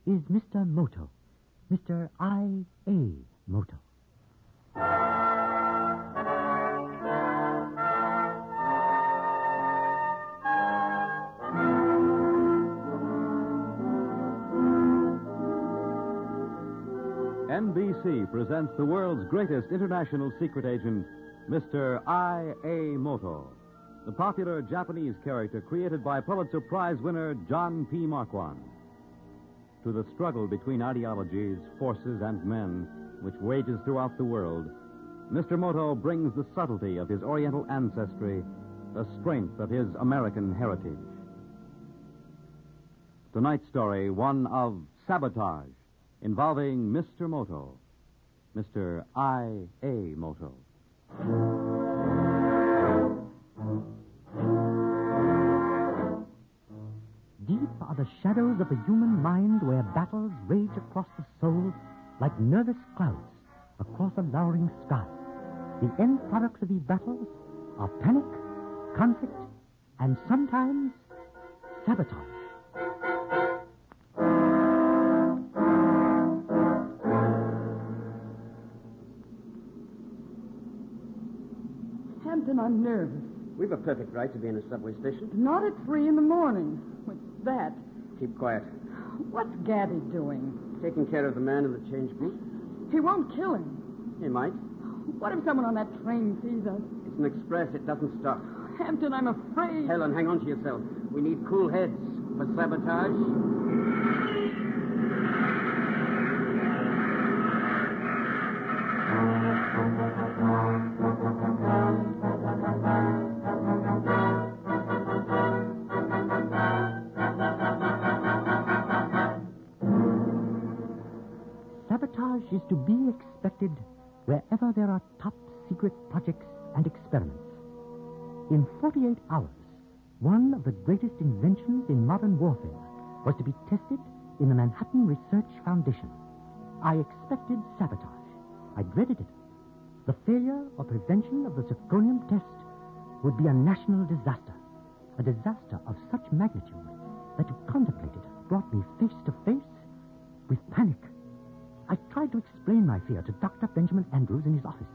is Mr. Moto, Mr. I.A. Moto. NBC presents the world's greatest international secret agent, Mr. I.A. Moto, the popular Japanese character created by Pulitzer Prize winner John P. Marquand. To the struggle between ideologies, forces, and men which wages throughout the world, Mr. Moto brings the subtlety of his Oriental ancestry, the strength of his American heritage. Tonight's story, one of sabotage, involving Mr. Moto, Mr. I.A. Moto. Deep are the shadows of the human mind where battles rage across the soul like nervous clouds across a lowering sky. The end products of these battles are panic, conflict, and sometimes sabotage. Hampton, I'm nervous. We've a perfect right to be in a subway station. Not at 3 in the morning. What's that? Keep quiet. What's Gaddy doing? Taking care of the man in the change booth. He won't kill him. He might. What if someone on that train sees us? It's an express. It doesn't stop. Hampton, I'm afraid. Helen, hang on to yourself. We need cool heads for sabotage. Sabotage is to be expected wherever there are top-secret projects and experiments. In 48 hours, one of the greatest inventions in modern warfare was to be tested in the Manhattan Research Foundation. I expected sabotage. I dreaded it. The failure or prevention of the zirconium test would be a national disaster. A disaster of such magnitude that to contemplate it brought me face to face with panic. I tried to explain my fear to Dr. Benjamin Andrews in his office.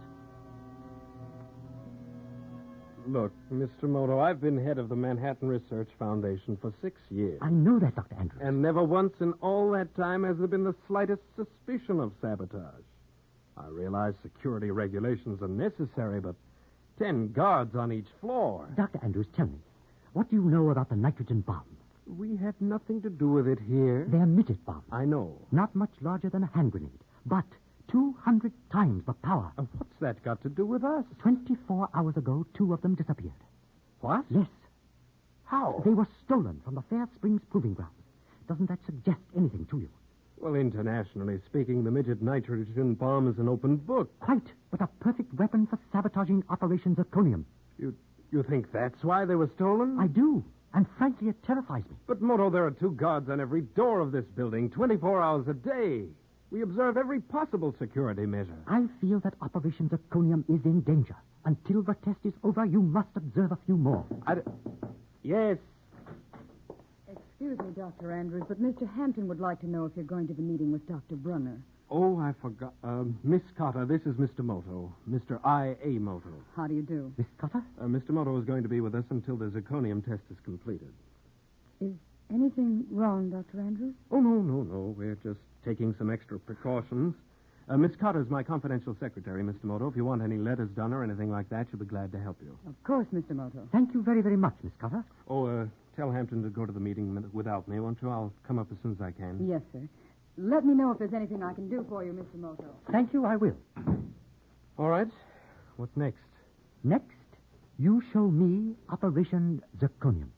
Look, Mr. Moto, I've been head of the Manhattan Research Foundation for 6 years. I know that, Dr. Andrews. And never once in all that time has there been the slightest suspicion of sabotage. I realize security regulations are necessary, but 10 guards on each floor. Dr. Andrews, tell me, what do you know about the nitrogen bomb? We had nothing to do with it here. They're midget bombs. I know. Not much larger than a hand grenade, but 200 times the power. What's that got to do with us? 24 hours ago, 2 of them disappeared. What? Yes. How? They were stolen from the Fair Springs Proving Grounds. Doesn't that suggest anything to you? Well, internationally speaking, the midget nitrogen bomb is an open book. Quite, but a perfect weapon for sabotaging Operation Zirconium. You think that's why they were stolen? I do, and frankly, it terrifies me. But, Moto, there are 2 guards on every door of this building, 24 hours a day. We observe every possible security measure. I feel that Operation Zirconium is in danger. Until the test is over, you must observe a few more. Yes. Excuse me, Dr. Andrews, but Mr. Hampton would like to know if you're going to the meeting with Dr. Brunner. Oh, I forgot. Miss Cotter, this is Mr. Moto. Mr. I.A. Moto. How do you do? Miss Cotter? Mr. Moto is going to be with us until the zirconium test is completed. Is anything wrong, Dr. Andrews? Oh, no. We're just taking some extra precautions. Miss Cotter's my confidential secretary, Mr. Moto. If you want any letters done or anything like that, she'll be glad to help you. Of course, Mr. Moto. Thank you very, very much, Miss Cotter. Oh, tell Hampton to go to the meeting without me, won't you? I'll come up as soon as I can. Yes, sir. Let me know if there's anything I can do for you, Mr. Moto. Thank you, I will. All right. What's next? Next, you show me Operation Zirconium.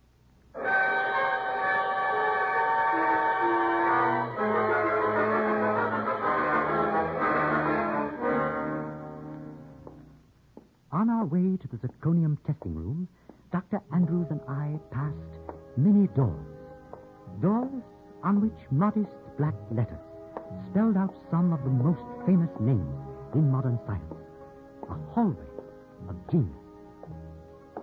On our way to the zirconium testing room, Dr. Andrews and I passed many doors. Doors on which modest black letters spelled out some of the most famous names in modern science. A hallway of genius.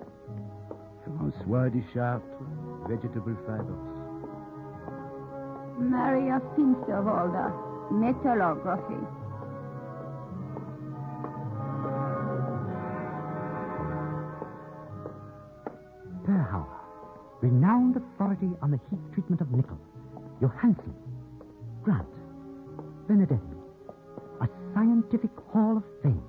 François Duchartre, vegetable fibers. Maria Finsterwalder, metallography. Perhauer, renowned authority on the heat treatment of nickel. Johansen, Grant, Benedetti, a scientific hall of fame.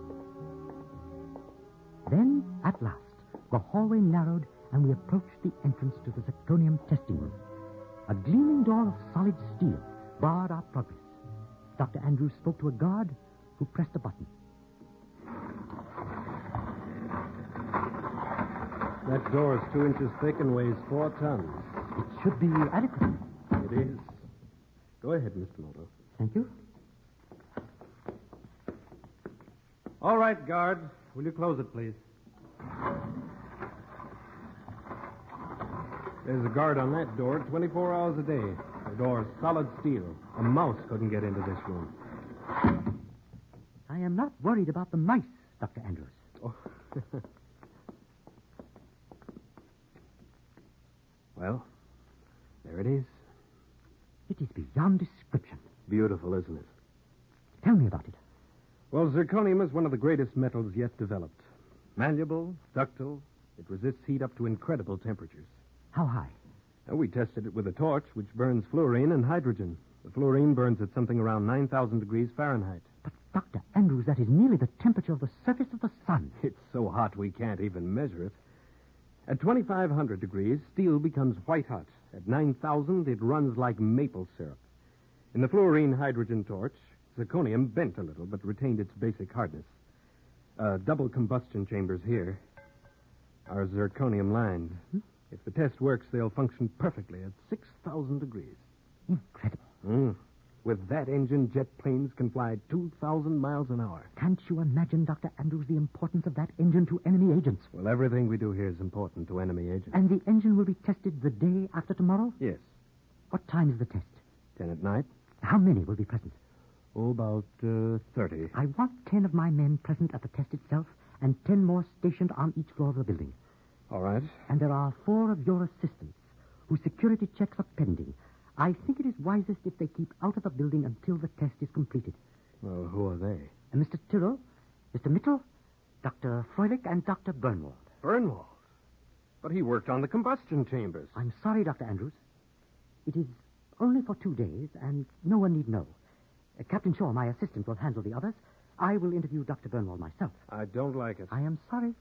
Then, at last, the hallway narrowed and we approached the entrance to the zirconium testing room. A gleaming door of solid steel barred our progress. Dr. Andrews spoke to a guard who pressed a button. That door is 2 inches thick and weighs 4 tons. It should be adequate. It is. Go ahead, Mr. Moto. Thank you. All right, guard. Will you close it, please? There's a guard on that door 24 hours a day. The door is solid steel. A mouse couldn't get into this room. I am not worried about the mice, Dr. Andrews. Oh. Well, there it is. It is beyond description. Beautiful, isn't it? Tell me about it. Well, zirconium is one of the greatest metals yet developed. Malleable, ductile. It resists heat up to incredible temperatures. How high? We tested it with a torch, which burns fluorine and hydrogen. The fluorine burns at something around 9,000 degrees Fahrenheit. But, Dr. Andrews, that is nearly the temperature of the surface of the sun. It's so hot we can't even measure it. At 2,500 degrees, steel becomes white hot. At 9,000, it runs like maple syrup. In the fluorine hydrogen torch, zirconium bent a little but retained its basic hardness. Double combustion chambers here are zirconium lined. If the test works, they'll function perfectly at 6,000 degrees. Incredible. With that engine, jet planes can fly 2,000 miles an hour. Can't you imagine, Dr. Andrews, the importance of that engine to enemy agents? Well, everything we do here is important to enemy agents. And the engine will be tested the day after tomorrow? Yes. What time is the test? 10 at night. How many will be present? Oh, about 30. I want 10 of my men present at the test itself and 10 more stationed on each floor of the building. All right. And there are 4 of your assistants whose security checks are pending. I think it is wisest if they keep out of the building until the test is completed. Well, who are they? Mr. Tyrrell, Mr. Mitchell, Dr. Froelich, and Dr. Bernwald. Bernwald? But he worked on the combustion chambers. I'm sorry, Dr. Andrews. It is only for 2 days, and no one need know. Captain Shaw, my assistant, will handle the others. I will interview Dr. Bernwald myself. I don't like it. I am sorry.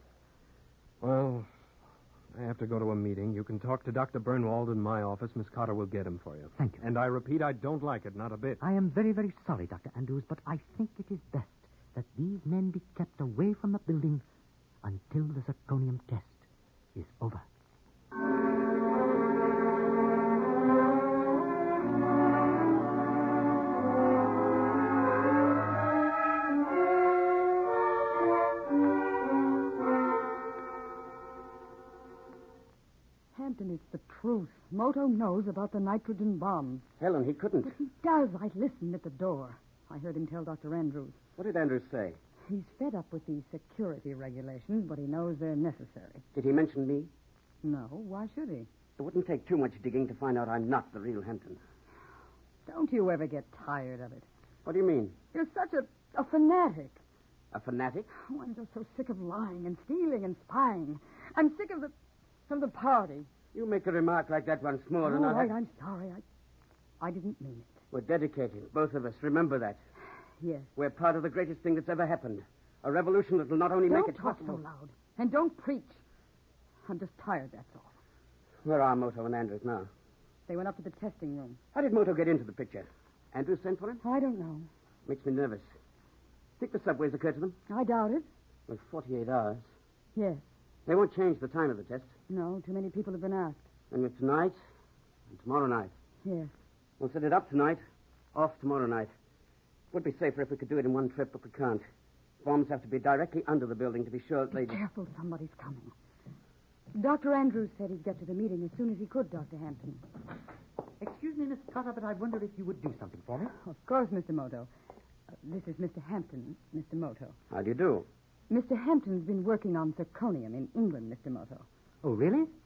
Well, I have to go to a meeting. You can talk to Dr. Bernwald in my office. Miss Cotter will get him for you. Thank you. And I repeat, I don't like it, not a bit. I am very, very sorry, Dr. Andrews, but I think it is best that these men be kept away from the building until the zirconium test is over. Hampton, it's the truth. Moto knows about the nitrogen bombs. Helen, he couldn't. But he does. I listened at the door. I heard him tell Dr. Andrews. What did Andrews say? He's fed up with these security regulations, but he knows they're necessary. Did he mention me? No, why should he? It wouldn't take too much digging to find out I'm not the real Hampton. Don't you ever get tired of it? What do you mean? You're such a fanatic. A fanatic? Oh, I'm just so sick of lying and stealing and spying. I'm sick of the party. You make a remark like that once more, All and I'll right, I'm sorry. I didn't mean it. We're dedicated, both of us. Remember that. Yes. We're part of the greatest thing that's ever happened. A revolution that will not only make Don't it talk possible... so loud. And don't preach. I'm just tired, that's all. Where are Moto and Andrews now? They went up to the testing room. How did Moto get into the picture? Andrews sent for him? I don't know. Makes me nervous. Think the subways occurred to them? I doubt it. Well, 48 hours. Yes. They won't change the time of the test. No, too many people have been asked. And with tonight and tomorrow night. Yes. We'll set it up tonight, off tomorrow night. Would be safer if we could do it in one trip, but we can't. Bombs have to be directly under the building to be sure that Be they... careful, somebody's coming. Dr. Andrews said he'd get to the meeting as soon as he could, Dr. Hampton. Excuse me, Miss Cotter, but I wonder if you would do something for me. Of course, Mr. Moto. This is Mr. Hampton, Mr. Moto. How do you do? Mr. Hampton's been working on zirconium in England, Mr. Moto. Oh, really?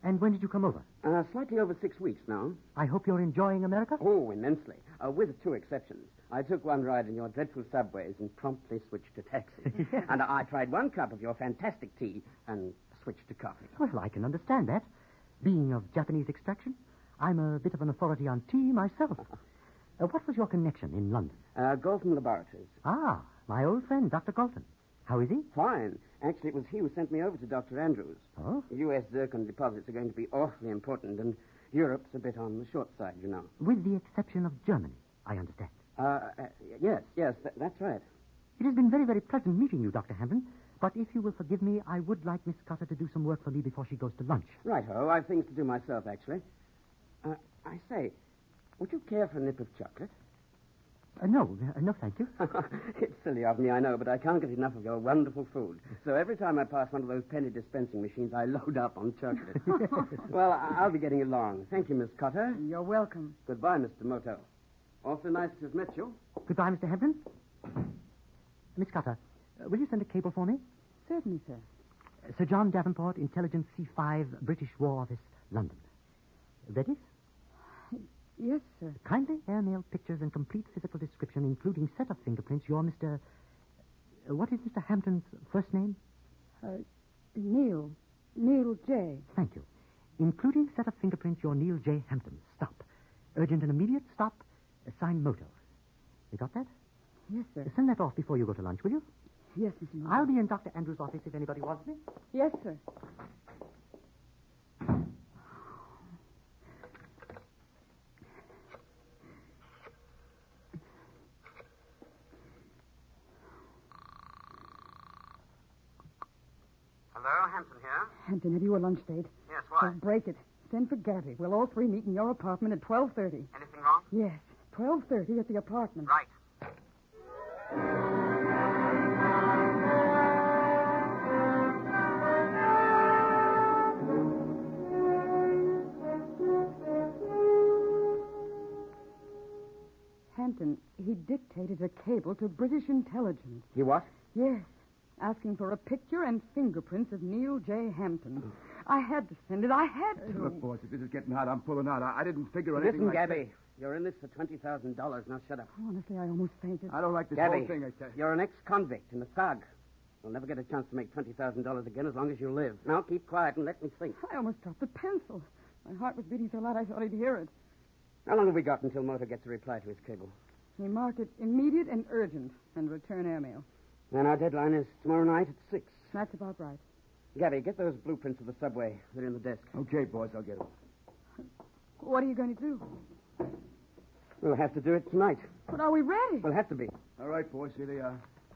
And when did you come over? Slightly over 6 weeks now. I hope you're enjoying America? Oh, immensely. With 2 exceptions. I took one ride in your dreadful subways and promptly switched to taxis. Yes. And I tried 1 cup of your fantastic tea and switched to coffee. Well, I can understand that. Being of Japanese extraction, I'm a bit of an authority on tea myself. What was your connection in London? Galton Laboratories. Ah, my old friend, Dr. Galton. How is he? Fine. Actually, it was he who sent me over to Dr. Andrews. Oh? U.S. zircon deposits are going to be awfully important, and Europe's a bit on the short side, you know. With the exception of Germany, I understand. Yes, that's right. It has been very, very pleasant meeting you, Dr. Hampton. But if you will forgive me, I would like Miss Cutter to do some work for me before she goes to lunch. Right-ho. I've things to do myself, actually. I say, would you care for a nip of chocolate? No, thank you. It's silly of me, I know, but I can't get enough of your wonderful food. So every time I pass one of those penny dispensing machines, I load up on chocolate. Well, I'll be getting along. Thank you, Miss Cotter. You're welcome. Goodbye, Mr. Moto. Also nice to have met you. Goodbye, Mr. Hampton. Miss Cutter, will you send a cable for me? Certainly, sir. Sir John Davenport, Intelligence C5, British War Office, London. Ready? Yes, sir. Kindly airmail pictures and complete physical description, including set of fingerprints. You're Mr. What is Mr. Hampton's first name? Neil. Neil J. Thank you. Including set of fingerprints, you're Neil J. Hampton. Stop. Urgent and immediate stop. Signed Moto. You got that? Yes, sir. Send that off before you go to lunch, will you? Yes, Mr. Moto. I'll be in Dr. Andrews' office if anybody wants me. Yes, sir. Hello, Hampton here. Hampton, have you a lunch date? Yes, Well, break it. Send for Gabby. We'll all 3 meet in your apartment at 12:30. Anything wrong? Yes, 12:30 at the apartment. Right. Hampton, he dictated a cable to British intelligence. You what? Yes, asking for a picture and fingerprints of Neil J. Hampton. I had to send it. I had to. Look, boss, if this is getting hot, I'm pulling out. I didn't figure on anything Listen, like Gabby. You're in this for $20,000. Now shut up. Honestly, I almost fainted. that. I don't like this Gabby, whole thing, I tell you. you're an ex-convict and a thug. You'll never get a chance to make $20,000 again as long as you live. Now keep quiet and let me think. I almost dropped the pencil. My heart was beating so loud I thought he'd hear it. How long have we got until Motor gets a reply to his cable? He marked it immediate and urgent and return airmail. And our deadline is tomorrow night at 6. That's about right. Gabby, get those blueprints of the subway. They're in the desk. Okay, boss, I'll get them. What are you going to do? We'll have to do it tonight. But are we ready? We'll have to be. All right, boss, here they are.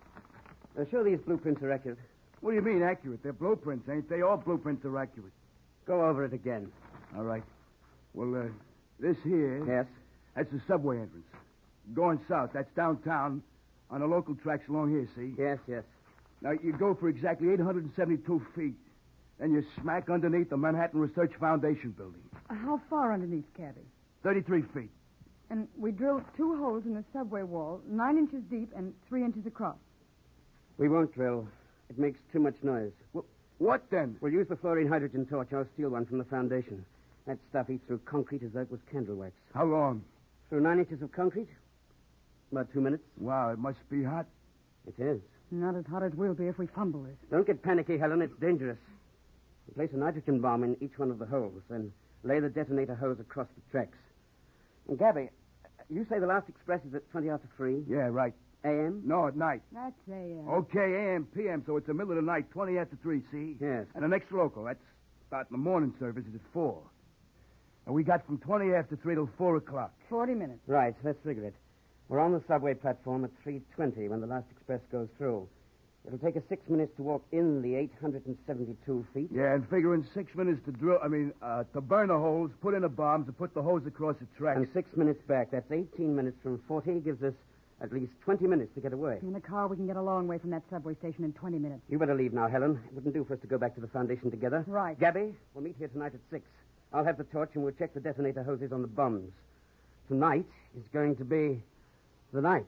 Sure these blueprints are accurate. What do you mean, accurate? They're blueprints, ain't they? All blueprints are accurate. Go over it again. All right. Well, this here... Yes? That's the subway entrance. Going south, that's downtown on the local tracks along here, see? Yes. Now, you go for exactly 872 feet. Then you're smack underneath the Manhattan Research Foundation building. How far underneath, Cabby? 33 feet. And we drilled 2 holes in the subway wall, 9 inches deep and 3 inches across. We won't drill. It makes too much noise. What then? We'll use the fluorine hydrogen torch or steal one from the foundation. That stuff eats through concrete as though it was candle wax. How long? Through 9 inches of concrete? About 2 minutes. Wow, it must be hot. It is. Not as hot as we'll be if we fumble this. Don't get panicky, Helen. It's dangerous. You place a nitrogen bomb in each one of the holes, then lay the detonator hose across the tracks. And Gabby, you say the last express is at 20 after 3? Yeah, right. A.M.? No, at night. That's Okay, a.m., p.m., so it's the middle of the night, 20 after 3, see? Yes. And the next local, that's starting the morning service, is at 4. And we got from 20 after 3 till 4 o'clock. 40 minutes. Right, let's figure it. We're on the subway platform at 3:20 when the last express goes through. It'll take us 6 minutes to walk in the 872 feet. Yeah, and figuring 6 minutes to to burn the holes, put in the bombs, and put the hose across the tracks. And 6 minutes back. That's 18 minutes from 40. Gives us at least 20 minutes to get away. In a car, we can get a long way from that subway station in 20 minutes. You better leave now, Helen. It wouldn't do for us to go back to the foundation together. Right. Gabby, we'll meet here tonight at 6. I'll have the torch and we'll check the detonator hoses on the bombs. Tonight is going to be the night.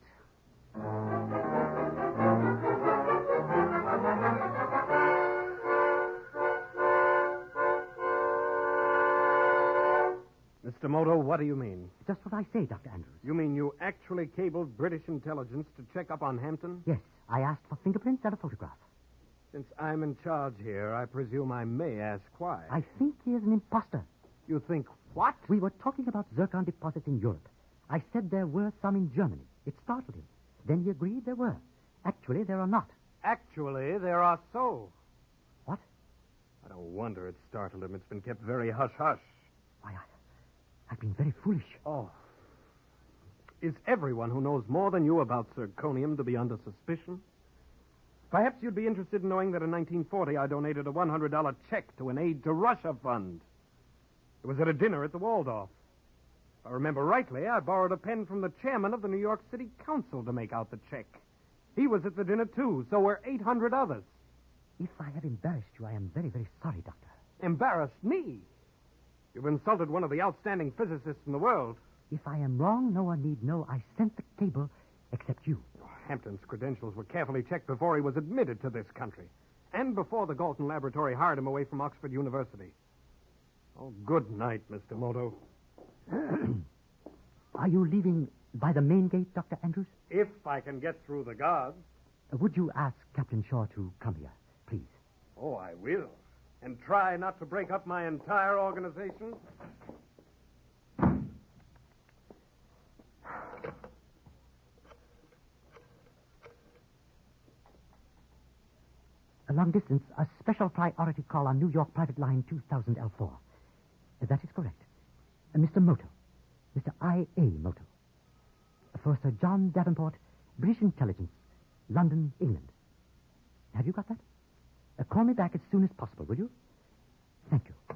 Mr. Moto, what do you mean? Just what I say, Dr. Andrews. You mean you actually cabled British intelligence to check up on Hampton? Yes, I asked for fingerprints and a photograph. Since I'm in charge here, I presume I may ask why. I think he is an imposter. You think what? We were talking about zircon deposits in Europe. I said there were some in Germany. It startled him. Then he agreed there were. Actually, there are not. Actually, there are so. What? I don't wonder it startled him. It's been kept very hush-hush. Why, I've been very foolish. Oh. Is everyone who knows more than you about zirconium to be under suspicion? Perhaps you'd be interested in knowing that in 1940 I donated a $100 check to an Aid to Russia fund. It was at a dinner at the Waldorf. If I remember rightly, I borrowed a pen from the chairman of the New York City Council to make out the check. He was at the dinner, too, so were 800 others. If I have embarrassed you, I am very, very sorry, Doctor. Embarrassed me? You've insulted one of the outstanding physicists in the world. If I am wrong, no one need know I sent the cable except you. Hampton's credentials were carefully checked before he was admitted to this country, and before the Galton Laboratory hired him away from Oxford University. Oh, good night, Mr. Moto. Are you leaving by the main gate, Dr. Andrews? If I can get through the guards. Would you ask Captain Shaw to come here, please? Oh, I will. And try not to break up my entire organization. A long distance, a special priority call on New York Private Line 2000 L4. That is correct. Mr. Moto. Mr. I.A. Moto. For Sir John Davenport, British Intelligence, London, England. Have you got that? Call me back as soon as possible, will you? Thank you.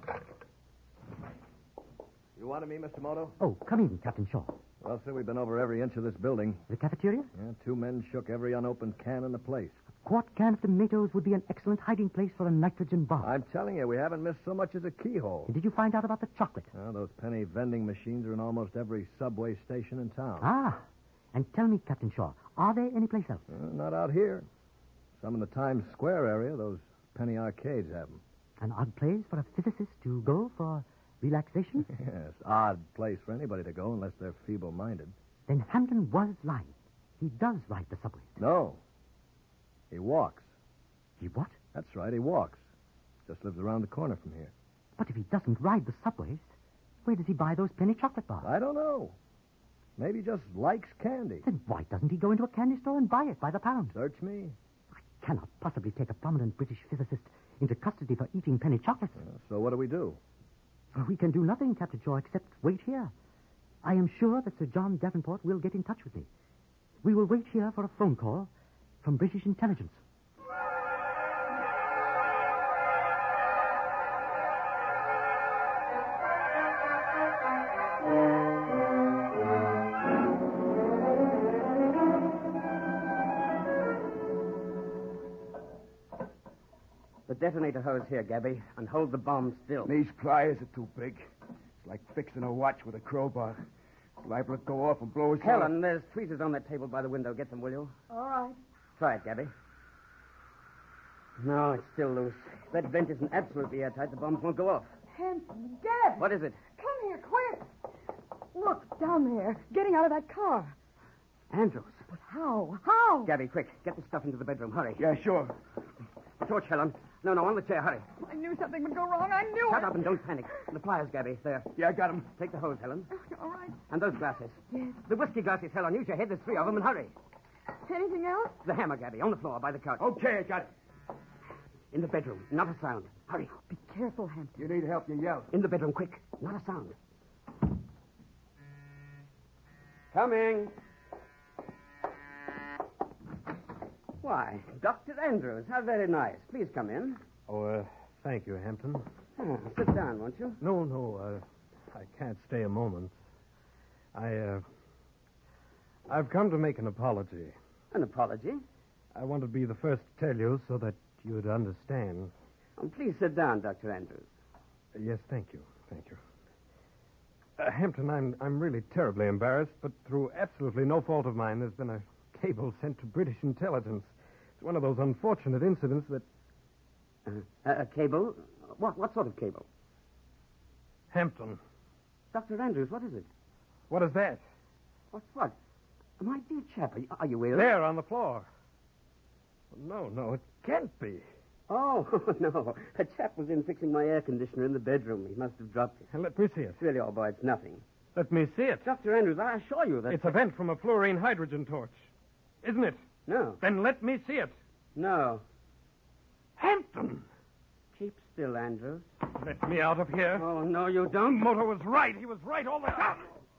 You wanted me, Mr. Moto? Oh, come in, Captain Shaw. Well, sir, we've been over every inch of this building. The cafeteria? Yeah, 2 men shook every unopened can in the place. A quart can of tomatoes would be an excellent hiding place for a nitrogen bomb. I'm telling you, we haven't missed so much as a keyhole. Did you find out about the chocolate? Well, those penny vending machines are in almost every subway station in town. Ah, and tell me, Captain Shaw, are there any place else? Not out here. Some in the Times Square area, those penny arcades have them. An odd place for a physicist to go for relaxation? Yes, odd place for anybody to go unless they're feeble-minded. Then Hampton was lying. He does ride the subway. No. He walks. He what? That's right, he walks. Just lives around the corner from here. But if he doesn't ride the subways, where does he buy those penny chocolate bars? I don't know. Maybe he just likes candy. Then why doesn't he go into a candy store and buy it by the pound? Search me. I cannot possibly take a prominent British physicist into custody for eating penny chocolates. So what do we do? Well, we can do nothing, Captain Shaw, except wait here. I am sure that Sir John Davenport will get in touch with me. We will wait here for a phone call from British intelligence. The detonator hose here, Gabby, and hold the bomb still. These pliers are too big. It's like fixing a watch with a crowbar. It's liable to go off and blow us Helen, there's tweezers on that table by the window. Get them, will you? All right. Try it, Gabby. No, it's still loose. If that vent isn't absolutely airtight, the bombs won't go off. Hampton, Dad! What is it? Come here, quick! Look, down there, getting out of that car. Andrews. But how? How? Gabby, quick. Get the stuff into the bedroom. Hurry. Yeah, sure. The torch, Helen. No, on the chair. Hurry. I knew something would go wrong. I knew Shut it. up and don't panic. The pliers, Gabby. There. Yeah, I got him. Take the hose, Helen. All right. And those glasses. Yes. The whiskey glasses, Helen. Use your head. There's 3 of them, and hurry. Anything else? The hammer, Gabby, on the floor by the couch. Okay, I got it. In the bedroom. Not a sound. Hurry. Be careful, Hampton. You need help, you yell. In the bedroom, quick. Not a sound. Coming. Why, Dr. Andrews, how very nice. Please come in. Oh, thank you, Hampton. Sit down, won't you? No, I can't stay a moment. I've come to make an apology. An apology? I want to be the first to tell you so that you'd understand. Please sit down, Dr. Andrews. Yes, thank you. Hampton, I'm really terribly embarrassed, but through absolutely no fault of mine, there's been a cable sent to British intelligence. It's one of those unfortunate incidents that... A cable? What sort of cable? Hampton, Dr. Andrews, what is it? What is that? What? My dear chap, are you ill? There on the floor. No, it can't be. Oh, no. A chap was in fixing my air conditioner in the bedroom. He must have dropped it. Let me see it. Really, old boy, it's nothing. Let me see it. Dr. Andrews, I assure you that... It's a vent from a fluorine hydrogen torch. Isn't it? No. Then let me see it. No. Hampton! Keep still, Andrews. Let me out of here. Oh, no, you don't. Moto was right. He was right all the time.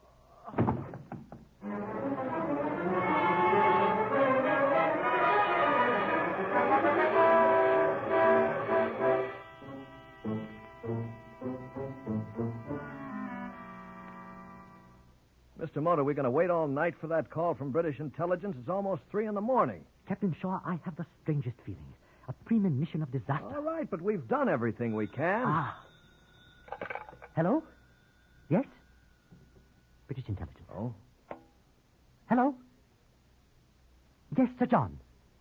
Mr. Moto, we're going to wait all night for that call from British intelligence. It's almost 3 in the morning. Captain Shaw, I have the strangest feeling. A premonition of disaster. All right, but we've done everything we can. Ah. Hello? Yes? British intelligence. Oh? Hello? Yes, Sir John.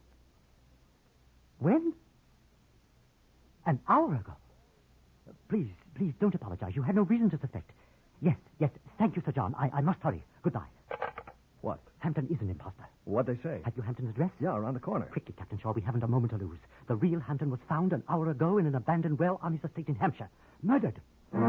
When? An hour ago. Please, don't apologize. You had no reason to suspect. Yes. Thank you, Sir John. I must hurry. Goodbye. What? Hampton is an imposter. What'd they say? Have you Hampton's address? Yeah, around the corner. Quickly, Captain Shaw. We haven't a moment to lose. The real Hampton was found an hour ago in an abandoned well on his estate in Hampshire. Murdered.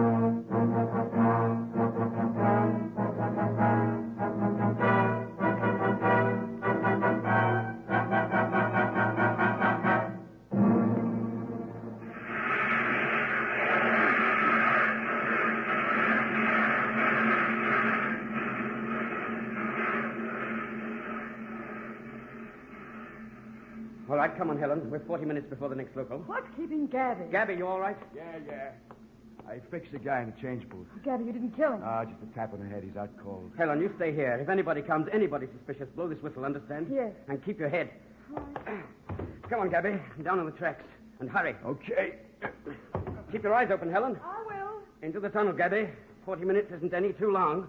All right, come on, Helen. We're 40 minutes before the next local. What's keeping Gabby? Gabby, you all right? Yeah. I fixed the guy in the change booth. Gabby, you didn't kill him. Just a tap on the head. He's out cold. Helen, you stay here. If anybody comes, anybody suspicious, blow this whistle, understand? Yes. And keep your head. Come on, Gabby. Down on the tracks. And hurry. Okay. Keep your eyes open, Helen. I will. Into the tunnel, Gabby. 40 minutes isn't any too long.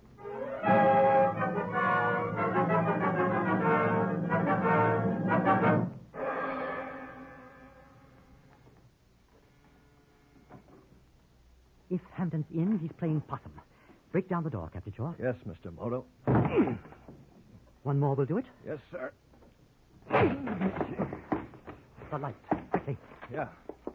If Hampton's in, he's playing possum. Break down the door, Captain Shaw. Yes, Mr. Moto. One more will do it. Yes, sir. The light. Quickly. Yeah.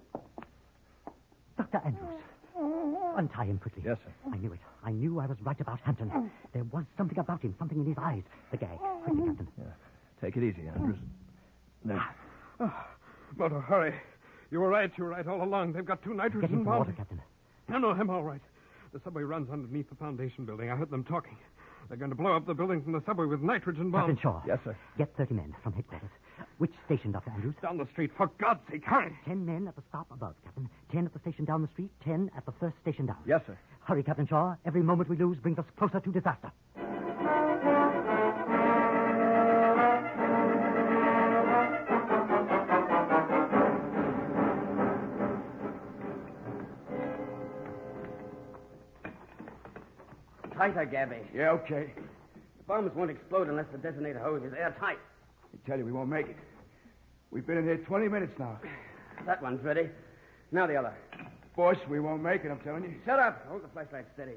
Dr. Andrews. Untie him quickly. Yes, sir. I knew it. I knew I was right about Hampton. There was something about him, something in his eyes. The gag. Quickly, Captain. Yeah. Take it easy, Andrews. There. Moto, hurry. You were right all along. They've got 2 Get nitrogen into bombs. water, Captain. No, I'm all right. The subway runs underneath the foundation building. I heard them talking. They're going to blow up the building from the subway with nitrogen bombs. Captain Shaw. Yes, sir. Get 30 men from headquarters. Which station, Dr. Andrews? Down the street, for God's sake, hurry. 10 men at the stop above, Captain. 10 at the station down the street. 10 at the first station down. Yes, sir. Hurry, Captain Shaw. Every moment we lose brings us closer to disaster. Tighter, Gabby. Yeah, okay. The bombs won't explode unless the detonator hose is airtight. I tell you, we won't make it. We've been in here 20 minutes now. That one's ready. Now the other. Boss, we won't make it, I'm telling you. Shut up. Hold the flashlight steady.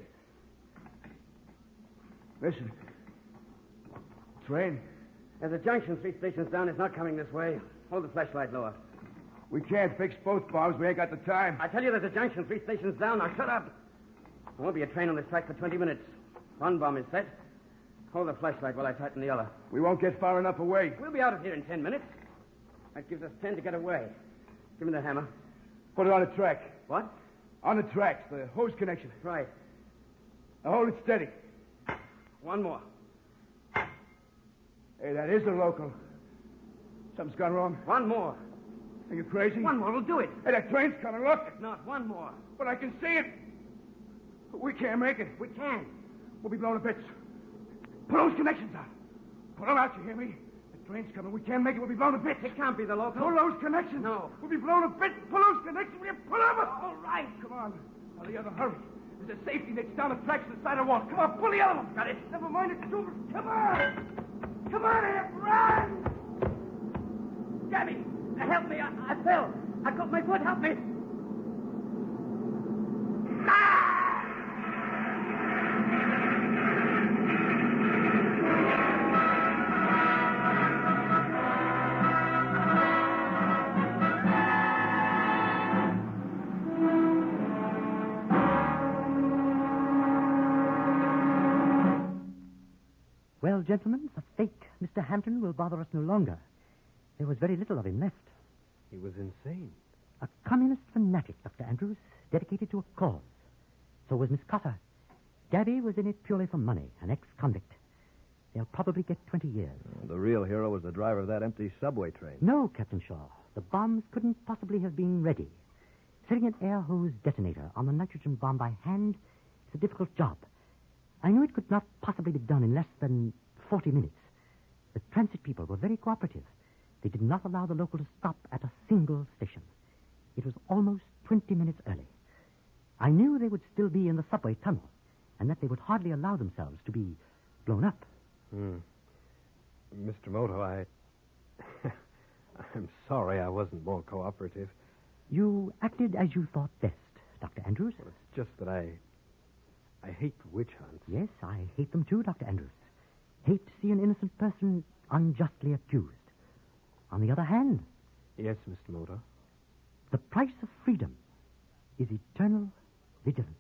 Listen. Train. There's a junction 3 stations down. It's not coming this way. Hold the flashlight lower. We can't fix both bombs. We ain't got the time. I tell you there's a junction 3 stations down. Now shut up. There won't be a train on this track for 20 minutes. One bomb is set. Hold the flashlight while I tighten the other. We won't get far enough away. We'll be out of here in 10 minutes. That gives us 10 to get away. Give me the hammer. Put it on the track. What? On the tracks, the hose connection. Right. Now hold it steady. One more. Hey, that is a local. Something's gone wrong. One more. Are you crazy? One more will do it. Hey, that train's coming, look. Not one more. But I can see it. We can't make it. We can. We'll be blown to bits. Pull those connections out. Pull them out, you hear me? The train's coming. We can't make it. We'll be blown to bits. It can't be the local. Pull those connections. No. We'll be blown to bits. Pull those connections. Will you pull them out? All right. Come on. Now, the other, hurry. There's a safety net down the tracks to the side of the wall. Come on, pull the other one. Got it. Never mind the tubers. Come on. Come on, Ed. Run. Gabby, help me. I fell. I got my foot. Help me. Well, gentlemen, the fake Mr. Hampton will bother us no longer. There was very little of him left. He was insane. A communist fanatic, Dr. Andrews, dedicated to a cause. So was Miss Cotter. Gabby was in it purely for money, an ex-convict. They'll probably get 20 years. The real hero was the driver of that empty subway train. No, Captain Shaw. The bombs couldn't possibly have been ready. Setting an air hose detonator on the nitrogen bomb by hand is a difficult job. I knew it could not possibly be done in less than 40 minutes. The transit people were very cooperative. They did not allow the local to stop at a single station. It was almost 20 minutes early. I knew they would still be in the subway tunnel, and that they would hardly allow themselves to be blown up. Mr. Moto, I'm sorry I wasn't more cooperative. You acted as you thought best, Dr. Andrews. Well, it's just that I hate witch hunts. Yes, I hate them too, Dr. Andrews. Hate to see an innocent person unjustly accused. On the other hand... Yes, Mr. Moto. The price of freedom is eternal vigilance.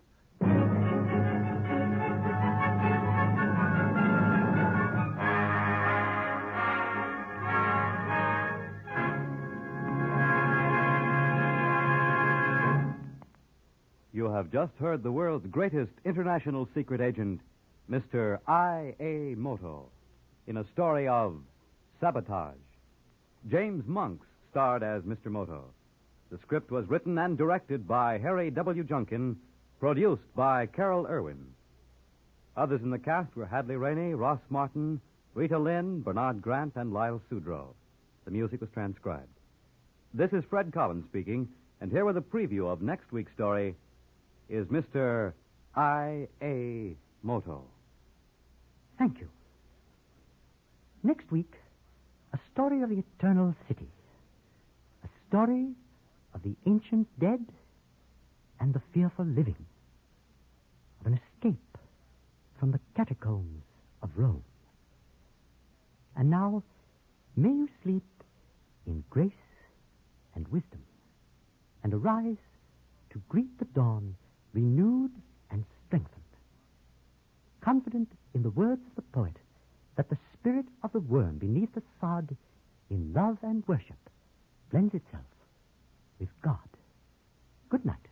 You have just heard the world's greatest international secret agent, Mr. I.A. Moto, in a story of sabotage. James Monks starred as Mr. Moto. The script was written and directed by Harry W. Junkin, produced by Carol Irwin. Others in the cast were Hadley Rainey, Ross Martin, Rita Lynn, Bernard Grant, and Lyle Sudrow. The music was transcribed. This is Fred Collins speaking, and here with a preview of next week's story is Mr. I.A. Moto. Thank you. Next week, a story of the eternal city. A story of the ancient dead and the fearful living. Of an escape from the catacombs of Rome. And now, may you sleep in grace and wisdom, and arise to greet the dawn renewed and strengthened, confident in the words of the poet that the spirit of the worm beneath the sod in love and worship blends itself with God. Good night.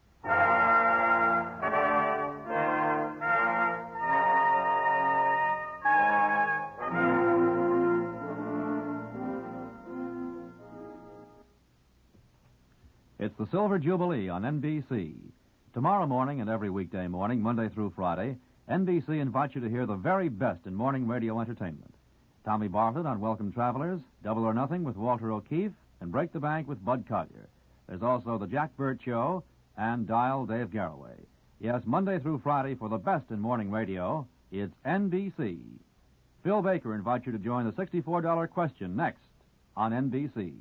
It's the Silver Jubilee on NBC. Tomorrow morning and every weekday morning, Monday through Friday, NBC invites you to hear the very best in morning radio entertainment. Tommy Bartlett on Welcome Travelers, Double or Nothing with Walter O'Keefe, and Break the Bank with Bud Collier. There's also the Jack Burt Show and Dial Dave Garroway. Yes, Monday through Friday for the best in morning radio, it's NBC. Phil Baker invites you to join the $64 question next on NBC.